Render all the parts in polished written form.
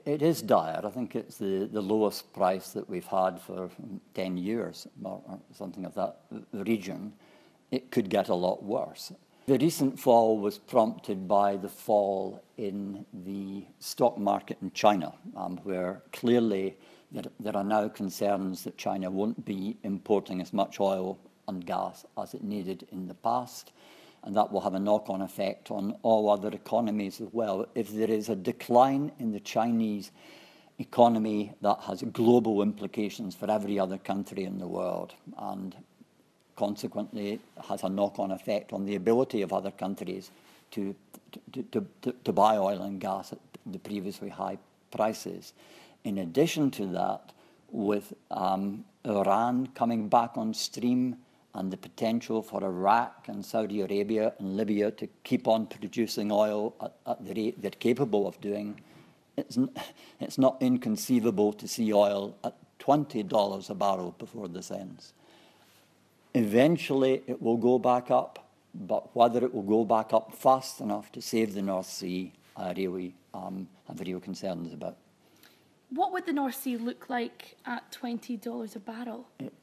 It is dire. I think it's the lowest price that we've had for 10 years or something of that region. It could get a lot worse. The recent fall was prompted by the fall in the stock market in China, where clearly there are now concerns that China won't be importing as much oil and gas as it needed in the past, and that will have a knock-on effect on all other economies as well. If there is a decline in the Chinese economy, that has global implications for every other country in the world, and consequently has a knock-on effect on the ability of other countries to buy oil and gas at the previously high prices. In addition to that, with Iran coming back on stream and the potential for Iraq and Saudi Arabia and Libya to keep on producing oil at the rate they're capable of doing, it's not inconceivable to see oil at $20 a barrel before this ends. Eventually, it will go back up, but whether it will go back up fast enough to save the North Sea, I really have real concerns about. What would the North Sea look like at $20 a barrel?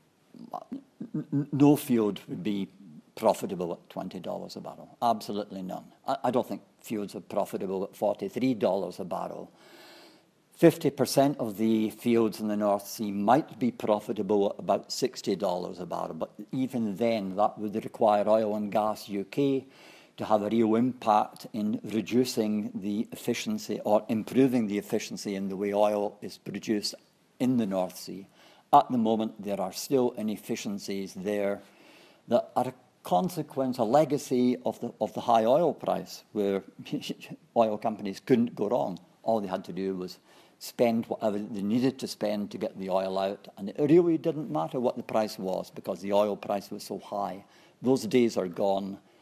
No field would be profitable at $20 a barrel. Absolutely none. I don't think fields are profitable at $43 a barrel. 50% of the fields in the North Sea might be profitable at about $60 a barrel, but even then that would require Oil and Gas UK to have a real impact in reducing the efficiency or improving the efficiency in the way oil is produced in the North Sea. At the moment, there are still inefficiencies there that are a consequence, a legacy of the high oil price, where oil companies couldn't go wrong. All they had to do was spend whatever they needed to spend to get the oil out, and it really didn't matter what the price was because the oil price was so high. Those days are gone.